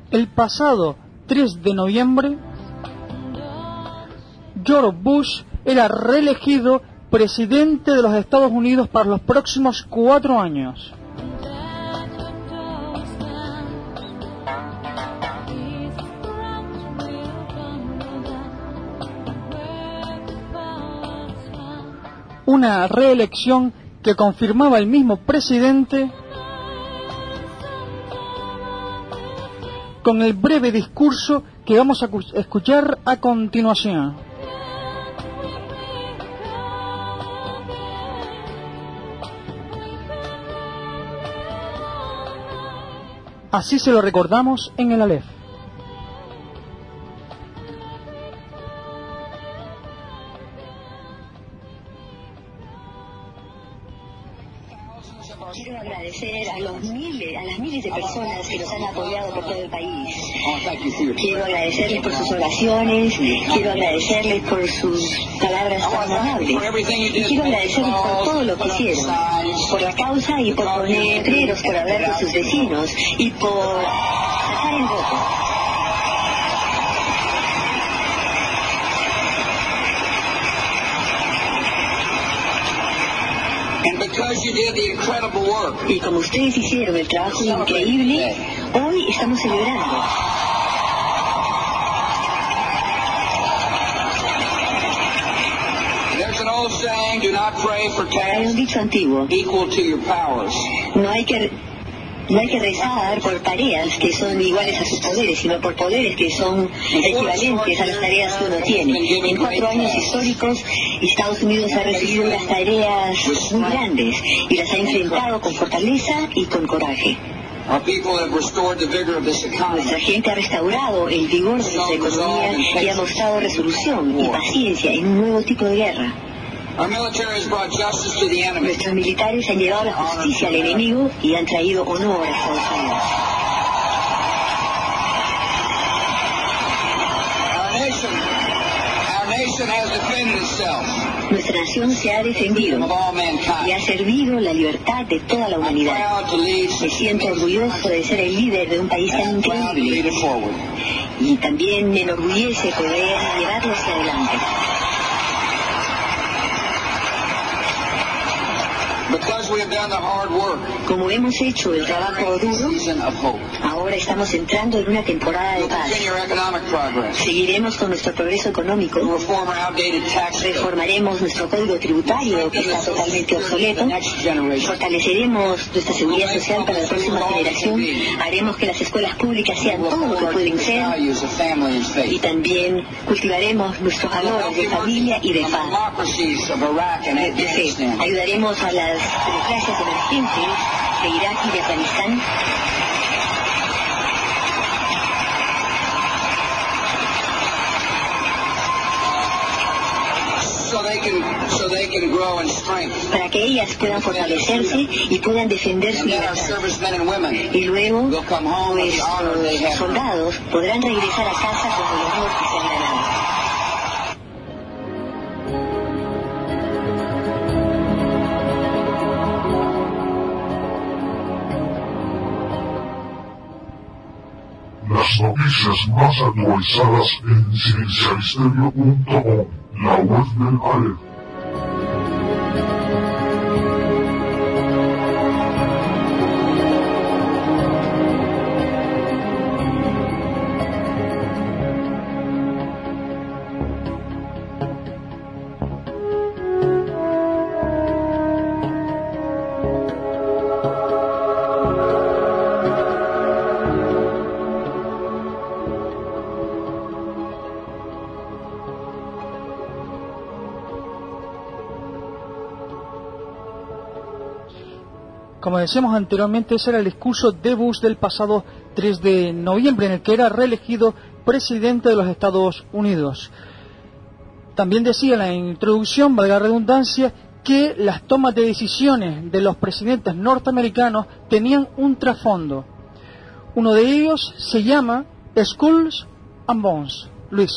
El pasado 3 de noviembre, George Bush era reelegido presidente de los Estados Unidos para los próximos 4 años. Una reelección que confirmaba el mismo presidente con el breve discurso que vamos a escuchar a continuación. Así se lo recordamos en el Aleph. Quiero agradecer a las miles de personas que nos han apoyado por todo el país. Quiero agradecerles por sus oraciones, quiero agradecerles por sus palabras tan amables. Y quiero agradecerles por todo lo que hicieron, por la causa y por poner letreros, por hablar con sus vecinos y por sacar el voto. Y como ustedes hicieron el trabajo increíble, hoy estamos celebrando. Hay un dicho antiguo: no hay que rezar por tareas que son iguales a sus poderes, sino por poderes que son equivalentes a las tareas que uno tiene. En 4 años históricos, Estados Unidos ha recibido unas tareas muy grandes y las ha enfrentado con fortaleza y con coraje. Nuestra gente ha restaurado el vigor de nuestra economía y ha mostrado resolución y paciencia en un nuevo tipo de guerra. Nuestros militares han llevado la justicia al enemigo y han traído honor a Estados Unidos. Nuestra nación se ha defendido y ha servido la libertad de toda la humanidad. Me siento orgulloso de ser el líder de un país tan increíble y también me enorgullece poder llevarlo hacia adelante. Como hemos hecho el trabajo duro, ahora estamos entrando en una temporada de paz. Seguiremos con nuestro progreso económico, reformaremos nuestro código tributario que está totalmente obsoleto, fortaleceremos nuestra seguridad social para la próxima generación, haremos que las escuelas públicas sean todo lo que pueden ser y también cultivaremos nuestros valores de familia y de paz. Ayudaremos a las democracias emergentes de Irak y de Afganistán para que ellas puedan fortalecerse y puedan defender su libertad. Y luego nuestros soldados podrán regresar a casa con el honor que se han ganado. Las noticias más actualizadas en cienciamisterio.com, la web del Aleph. Como decíamos anteriormente, ese era el discurso de Bush del pasado 3 de noviembre, en el que era reelegido presidente de los Estados Unidos. También decía en la introducción, valga la redundancia, que las tomas de decisiones de los presidentes norteamericanos tenían un trasfondo. Uno de ellos se llama Skulls and Bones. Luis.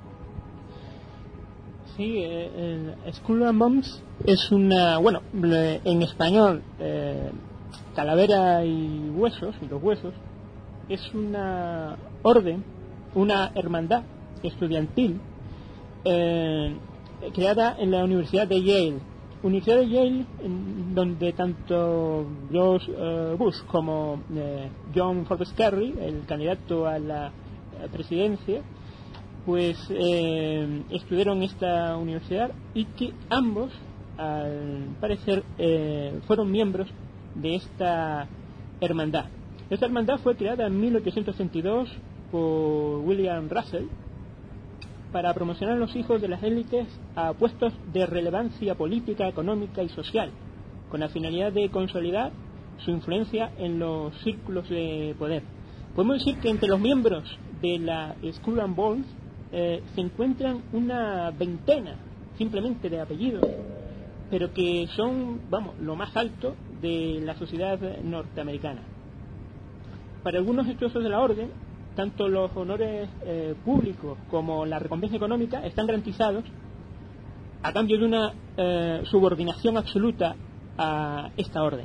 Sí, Skull and Bones es una, bueno, en español, calavera y huesos, y los huesos, es una orden, una hermandad estudiantil creada en la Universidad de Yale. Universidad de Yale, donde tanto George Bush como John Forbes Kerry, el candidato a la presidencia, pues estudiaron esta universidad, y que ambos, al parecer, fueron miembros de esta hermandad. Esta hermandad fue creada en 1832 por William Russell para promocionar a los hijos de las élites a puestos de relevancia política, económica y social, con la finalidad de consolidar su influencia en los círculos de poder. Podemos decir que entre los miembros de la Skull and Bones se encuentran una veintena simplemente de apellidos, pero que son, lo más alto de la sociedad norteamericana. Para algunos estudiosos de la orden, tanto los honores públicos como la recompensa económica están garantizados a cambio de una subordinación absoluta a esta orden.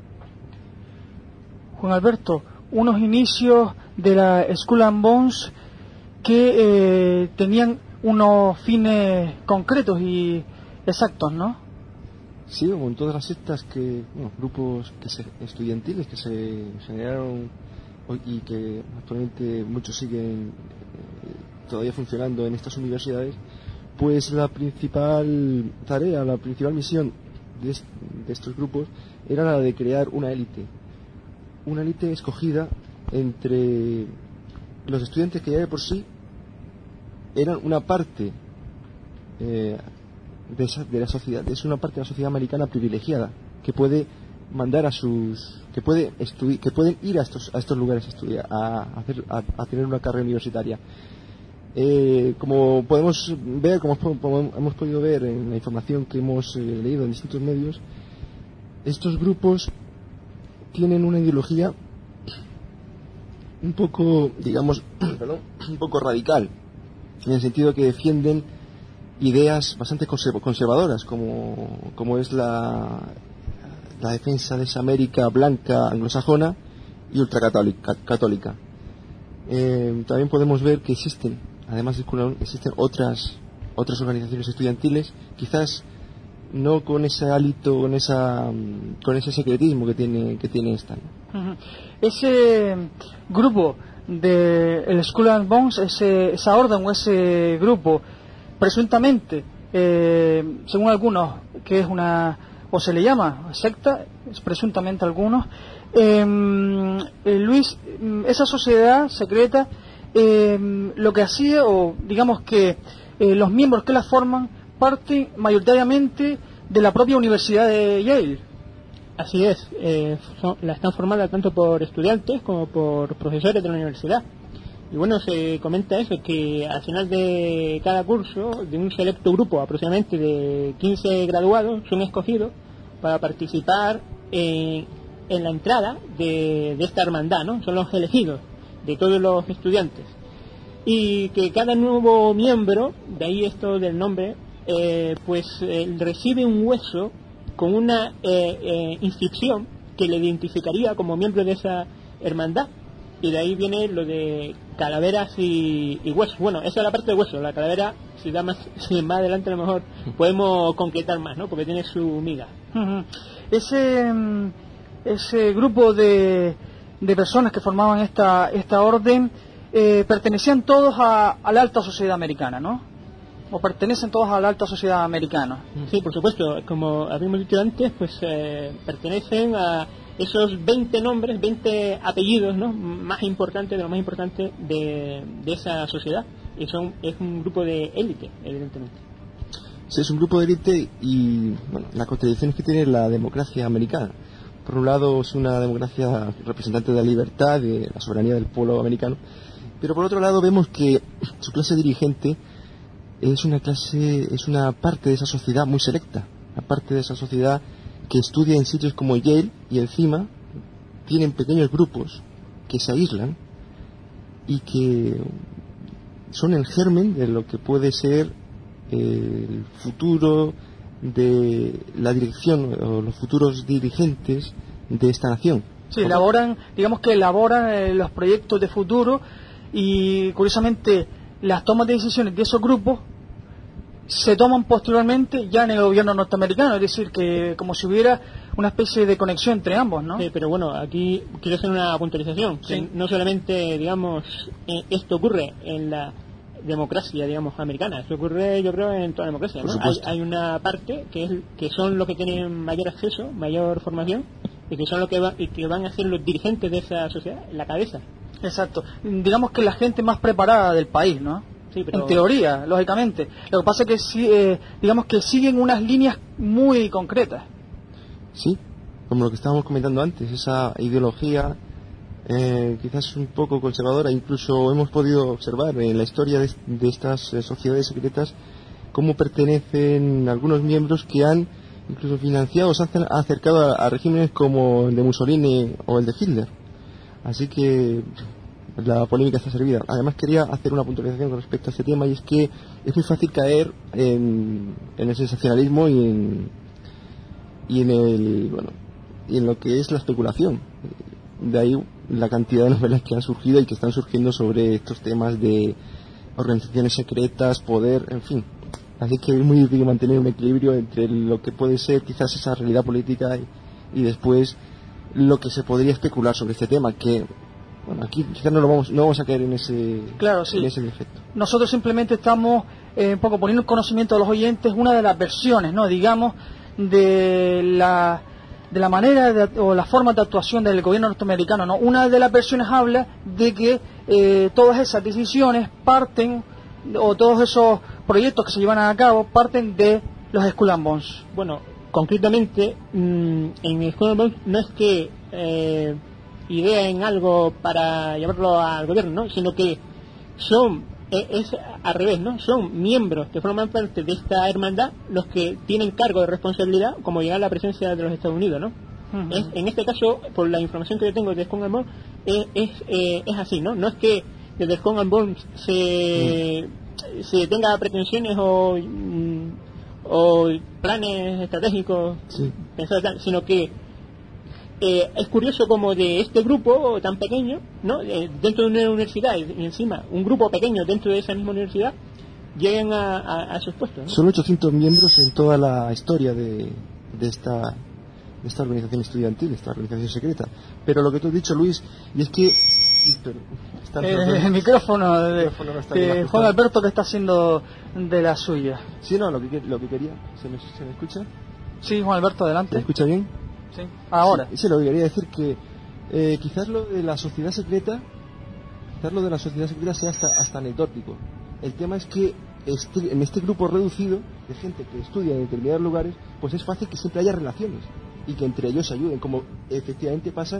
Juan Alberto, unos inicios de la Skull and Bones que tenían unos fines concretos y exactos, ¿no? Sí, como en todas las sectas, grupos estudiantiles que se generaron y que actualmente muchos siguen todavía funcionando en estas universidades, pues la principal tarea, la principal misión de estos grupos era la de crear una élite escogida entre los estudiantes que ya de por sí eran una parte de la sociedad, es una parte de la sociedad americana privilegiada que puede mandar que pueden ir a estos lugares a estudiar, a tener una carrera universitaria. Como podemos ver, como hemos podido ver en la información que hemos leído en distintos medios, estos grupos tienen una ideología un poco, un poco radical, en el sentido que defienden ideas bastante conservadoras, como es la defensa de esa América blanca anglosajona y ultracatólica. También podemos ver que además de Skull and Bones, existen otras organizaciones estudiantiles, quizás no con ese hálito, con ese secretismo que tiene esta, ¿no? Uh-huh. Ese grupo de el Skull and Bones, esa orden o ese grupo, presuntamente, según algunos, que es o se le llama secta, presuntamente algunos, Luis, esa sociedad secreta, lo que hacía, o digamos que los miembros que la forman parten mayoritariamente de la propia Universidad de Yale. Así es, la están formada tanto por estudiantes como por profesores de la universidad. Y bueno, se comenta eso, que al final de cada curso, de un selecto grupo aproximadamente de 15 graduados, son escogidos para participar en la entrada de esta hermandad, ¿no? Son los elegidos de todos los estudiantes. Y que cada nuevo miembro, de ahí esto del nombre, recibe un hueso con una inscripción que le identificaría como miembro de esa hermandad. Y de ahí viene lo de calaveras y huesos. Bueno, esa es la parte de huesos. La calavera, si más adelante a lo mejor podemos concretar más, ¿no? Porque tiene su miga. Uh-huh. Ese grupo de personas que formaban esta orden pertenecían todos a la alta sociedad americana, ¿no? O pertenecen todos a la alta sociedad americana. Sí, por supuesto. Como habíamos dicho antes, pues pertenecen a esos 20 nombres, 20 apellidos, ¿no? Más importantes, de lo más importante de esa sociedad. Y es un grupo de élite, evidentemente. Sí, es un grupo de élite y la contradicción es que tiene la democracia americana. Por un lado es una democracia representante de la libertad, de la soberanía del pueblo americano, pero por otro lado vemos que su clase dirigente es una parte de esa sociedad muy selecta, una parte de esa sociedad que estudia en sitios como Yale y encima tienen pequeños grupos que se aíslan y que son el germen de lo que puede ser el futuro de la dirección o los futuros dirigentes de esta nación. Sí, digamos que elaboran los proyectos de futuro y curiosamente las tomas de decisiones de esos grupos se toman posteriormente ya en el gobierno norteamericano, es decir, que como si hubiera una especie de conexión entre ambos, ¿no? Sí, pero bueno, aquí quiero hacer una puntualización. Sí. Que no solamente, digamos, esto ocurre en la democracia, digamos, americana. Esto ocurre, yo creo, en toda la democracia, ¿no? Hay una parte que son los que tienen mayor acceso, mayor formación, y que son los que van a ser los dirigentes de esa sociedad, la cabeza. Exacto. Digamos que la gente más preparada del país, ¿no? Sí, pero... En teoría, lógicamente. Lo que pasa es que sí, digamos que siguen unas líneas muy concretas. Sí, como lo que estábamos comentando antes, esa ideología quizás un poco conservadora. Incluso hemos podido observar en la historia de estas sociedades secretas cómo pertenecen algunos miembros que han incluso financiado, se han acercado a regímenes como el de Mussolini o el de Hitler. Así que la polémica está servida. Además quería hacer una puntualización con respecto a este tema, y es que es muy fácil caer en el sensacionalismo y en lo que es la especulación. De ahí la cantidad de novelas que han surgido y que están surgiendo sobre estos temas de organizaciones secretas, poder, en fin. Así que es muy difícil mantener un equilibrio entre lo que puede ser quizás esa realidad política y después lo que se podría especular sobre este tema, que bueno, aquí quizás no vamos a caer en ese, claro, sí, en ese defecto. Nosotros simplemente estamos un poco poniendo en conocimiento de los oyentes una de las versiones, ¿no? Digamos, de la manera o la forma de actuación del gobierno norteamericano, ¿no? Una de las versiones habla de que todas esas decisiones parten, o todos esos proyectos que se llevan a cabo parten de los Skull and Bones. Bueno, concretamente, en Skull and Bones no es que ideen algo para llevarlo al gobierno, ¿no? Sino que es al revés, ¿no? Son miembros que forman parte de esta hermandad los que tienen cargo de responsabilidad, como llegar a la presencia de los Estados Unidos, ¿no? Uh-huh. En este caso, por la información que yo tengo de Skull and Bones, es así, ¿no? No es que desde Skull and Bones se tenga pretensiones o planes estratégicos, sí, pensados tal, sino que es curioso como de este grupo tan pequeño, ¿no? Dentro de una universidad y encima un grupo pequeño dentro de esa misma universidad lleguen a sus puestos, ¿no? Son 800 miembros en toda la historia de esta organización estudiantil, esta organización secreta. Pero lo que tú has dicho, Luis, y es que el micrófono de Juan Alberto, que está haciendo de la suya. Sí, no, lo que quería. ¿Se me escucha? Sí, Juan Alberto, adelante. ¿Se me escucha bien? Sí, ahora. Sí, lo que quería decir que quizás lo de la sociedad secreta sea hasta anecdótico. El tema es que en este grupo reducido de gente que estudia en determinados lugares, pues es fácil que siempre haya relaciones y que entre ellos se ayuden, como efectivamente pasa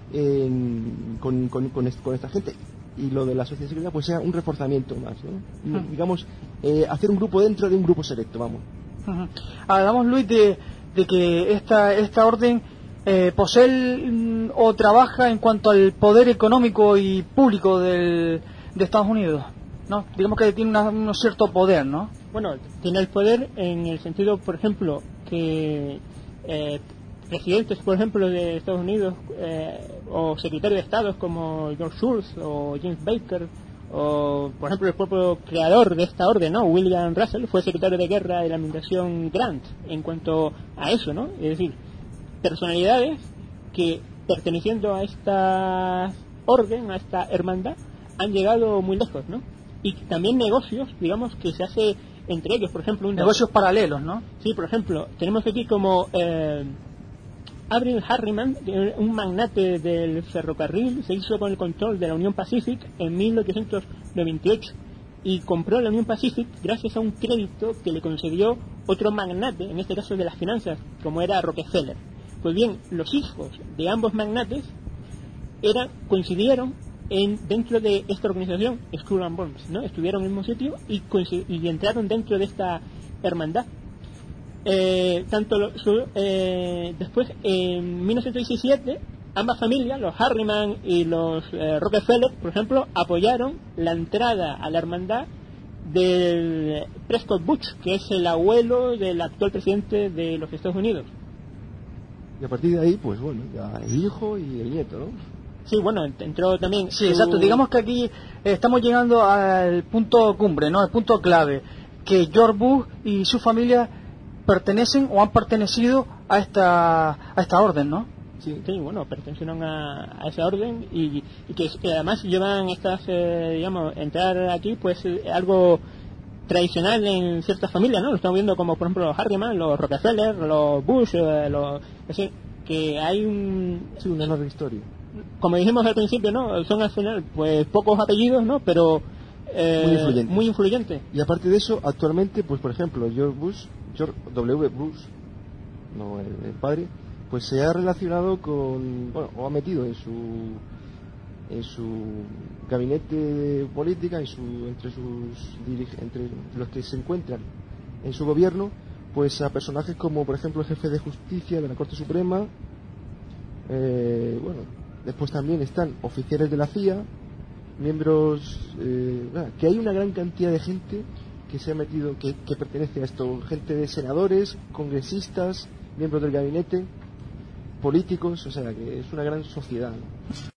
con esta gente. Y lo de la sociedad secreta pues sea un reforzamiento más, ¿no? Digamos, hacer un grupo dentro de un grupo selecto, vamos. Hablamos, Luis, de que esta orden posee o trabaja en cuanto al poder económico y público de Estados Unidos, ¿no? Digamos que tiene un cierto poder, ¿no? Bueno, tiene el poder en el sentido, por ejemplo, que presidentes, por ejemplo, de Estados Unidos o secretarios de Estado como George Shultz o James Baker, o por ejemplo el propio creador de esta orden, ¿no? William Russell, fue secretario de guerra de la administración Grant en cuanto a eso, ¿no? Es decir, personalidades que perteneciendo a esta orden, a esta hermandad, han llegado muy lejos, ¿no? Y también negocios, digamos, que se hace entre ellos, por ejemplo... negocios paralelos, ¿no? Sí, por ejemplo, tenemos aquí como... Abril Harriman, un magnate del ferrocarril, se hizo con el control de la Union Pacific en 1898 y compró la Union Pacific gracias a un crédito que le concedió otro magnate, en este caso de las finanzas, como era Rockefeller. Pues bien, los hijos de ambos magnates coincidieron dentro de esta organización, Skull and Bones, ¿no? Estuvieron en el mismo sitio y entraron dentro de esta hermandad. Después, en 1917, ambas familias, los Harriman y los Rockefeller, por ejemplo, apoyaron la entrada a la hermandad del Prescott Bush, que es el abuelo del actual presidente de los Estados Unidos. Y a partir de ahí, pues bueno, ya el hijo y el nieto, ¿no? Sí, bueno, entró también... Sí, exacto. Digamos que aquí estamos llegando al punto cumbre, ¿no? El punto clave, que George Bush y su familia pertenecen o han pertenecido a esta orden, ¿no? Sí, bueno, pertenecieron a esa orden y que además llevan estas, digamos, entrar aquí, pues algo tradicional en ciertas familias, ¿no? Lo estamos viendo como, por ejemplo, los Harriman, los Rockefeller, los Bush, así, que hay una enorme historia. Como dijimos al principio, ¿no? Son al final, pues, pocos apellidos, ¿no? Pero muy influyentes. Y aparte de eso, actualmente, pues, por ejemplo, George W. Bush, no el padre, pues se ha relacionado con, bueno, o ha metido en su gabinete de política, entre los que se encuentran en su gobierno, pues a personajes como, por ejemplo, el jefe de justicia de la Corte Suprema. Bueno, después también están oficiales de la CIA, miembros, que hay una gran cantidad de gente que se ha metido, que pertenece a esto, gente de senadores, congresistas, miembros del gabinete, políticos, o sea que es una gran sociedad, ¿no?